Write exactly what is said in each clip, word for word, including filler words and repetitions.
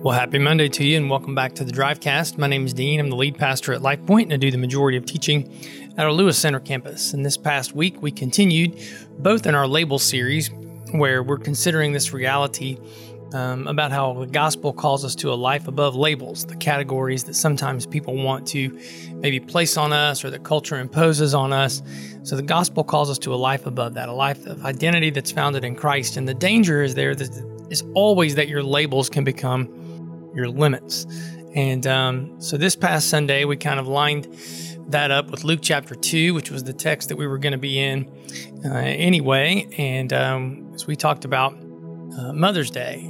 Well, happy Monday to you and welcome back to the Drivecast. My name is Dean. I'm the lead pastor at Life Point and I do the majority of teaching at our Lewis Center campus. And this past week, we continued both in our label series where we're considering this reality um, about how the gospel calls us to a life above labels, the categories that sometimes people want to maybe place on us or that culture imposes on us. So the gospel calls us to a life above that, a life of identity that's founded in Christ. And the danger is there that is always that your labels can become your limits. And um, so this past Sunday, we kind of lined that up with Luke chapter two, which was the text that we were going to be in uh, anyway. And um, as we talked about uh, Mother's Day.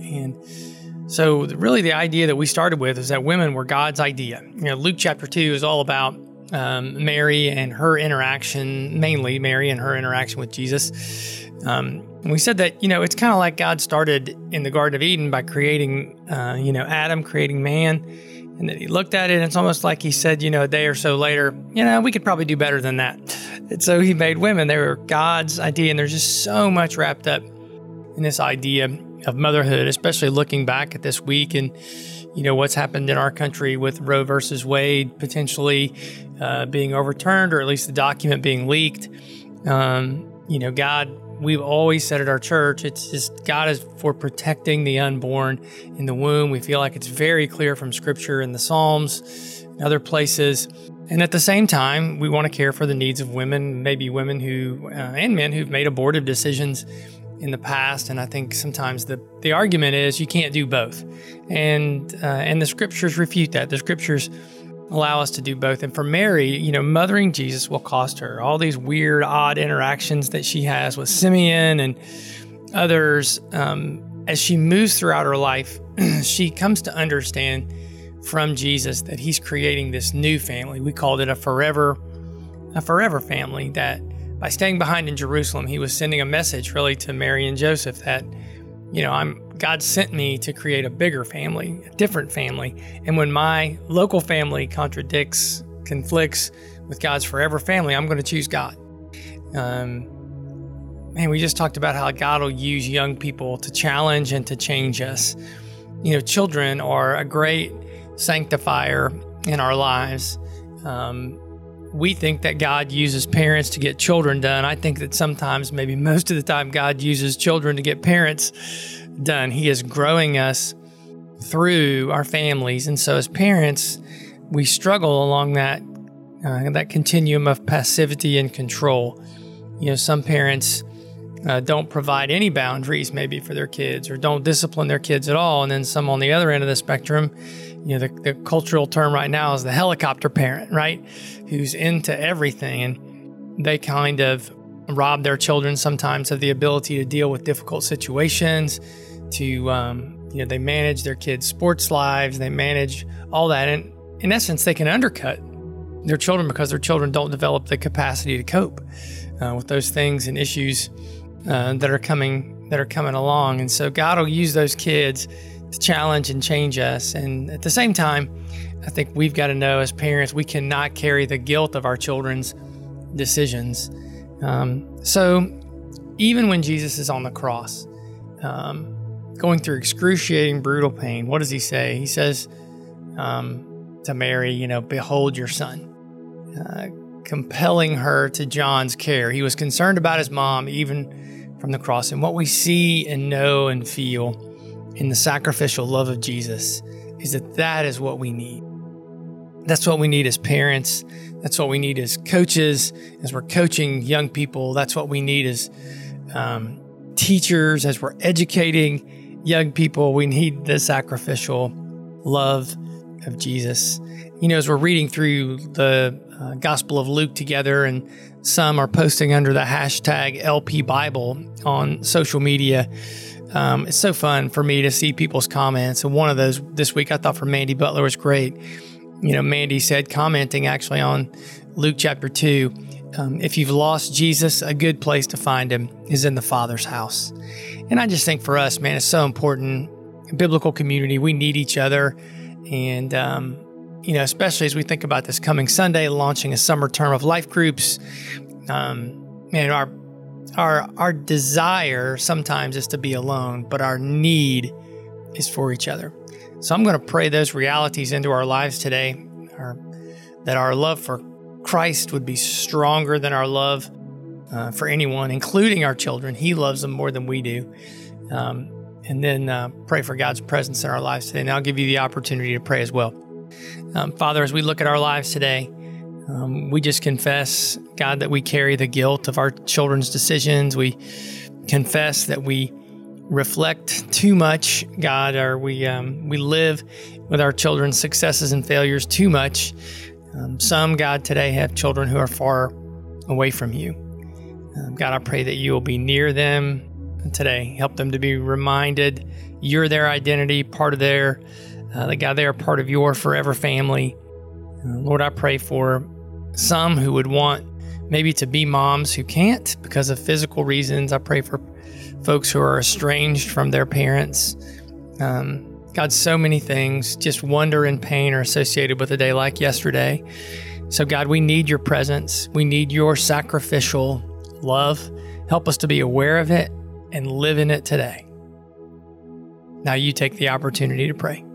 And so really the idea that we started with is that women were God's idea. You know, Luke chapter two is all about um, Mary and her interaction, mainly Mary and her interaction with Jesus. Um, and we said that, you know, it's kind of like God started in the Garden of Eden by creating, uh, you know, Adam, creating man. And then he looked at it and it's almost like he said, you know, a day or so later, you know, we could probably do better than that. And so he made women. They were God's idea. And there's just so much wrapped up in this idea of motherhood, especially looking back at this week and, you know, what's happened in our country with Roe versus Wade potentially uh, being overturned, or at least the document being leaked. Um, you know, God, we've always said at our church, it's just God is for protecting the unborn in the womb. We feel like it's very clear from Scripture in the Psalms and other places. And at the same time, we want to care for the needs of women, maybe women who uh, and men who've made abortive decisions in the past. And I think sometimes the, the argument is you can't do both. And uh, and the Scriptures refute that. The Scriptures allow us to do both. And for Mary, you know, mothering Jesus will cost her all these weird, odd interactions that she has with Simeon and others. Um, as she moves throughout her life, she comes to understand from Jesus that he's creating this new family. We called it a forever, a forever family, that by staying behind in Jerusalem, he was sending a message really to Mary and Joseph that, you know, I'm God sent me to create a bigger family, a different family. And when my local family contradicts, conflicts with God's forever family, I'm going to choose God. Um, and we just talked about how God will use young people to challenge and to change us. You know, children are a great sanctifier in our lives. Um, we think that God uses parents to get children done. I think that sometimes, maybe most of the time, God uses children to get parents done. He is growing us through our families. And so as parents, we struggle along that uh, that continuum of passivity and control. You know, some parents uh, don't provide any boundaries maybe for their kids, or don't discipline their kids at all. And then some on the other end of the spectrum, you know, the, the cultural term right now is the helicopter parent, right? Who's into everything. And they kind of rob their children sometimes of the ability to deal with difficult situations, to, um, you know, they manage their kids' sports lives, they manage all that. And in essence, they can undercut their children because their children don't develop the capacity to cope uh, with those things and issues uh, that are coming, that are coming along. And so God will use those kids to challenge and change us. And at the same time, I think we've got to know as parents, we cannot carry the guilt of our children's decisions. Um, so even when Jesus is on the cross, um, going through excruciating, brutal pain, what does he say? He says um, to Mary, you know, behold your son, uh, compelling her to John's care. He was concerned about his mom, even from the cross. And what we see and know and feel in the sacrificial love of Jesus is that that is what we need. That's what we need as parents. That's what we need as coaches, as we're coaching young people. That's what we need as um, teachers, as we're educating young people. We need the sacrificial love of Jesus. You know, as we're reading through the uh, Gospel of Luke together, and some are posting under the hashtag L P Bible on social media, um, it's so fun for me to see people's comments. And one of those this week I thought from Mandy Butler was great. You know, Mandy said, commenting actually on Luke chapter two, um, if you've lost Jesus, a good place to find him is in the Father's house. And I just think for us, man, it's so important. Biblical community, we need each other. And, um, you know, especially as we think about this coming Sunday, launching a summer term of life groups, um, man, our, our, our desire sometimes is to be alone, but our need is for each other. So I'm going to pray those realities into our lives today, our, that our love for Christ would be stronger than our love uh, for anyone, including our children. He loves them more than we do. Um, and then uh, pray for God's presence in our lives today. And I'll give you the opportunity to pray as well. Um, Father, as we look at our lives today, um, we just confess, God, that we carry the guilt of our children's decisions. We confess that we reflect too much, God, or we um, we live with our children's successes and failures too much. Um, some, God, today have children who are far away from you. Um, God, I pray that you will be near them today. Help them to be reminded you're their identity, part of their, uh, that God, they are part of your forever family. Uh, Lord, I pray for some who would want maybe to be moms who can't because of physical reasons. I pray for folks who are estranged from their parents. Um, God, so many things, just wonder and pain are associated with a day like yesterday. So God, we need your presence. We need your sacrificial love. Help us to be aware of it and live in it today. Now you take the opportunity to pray.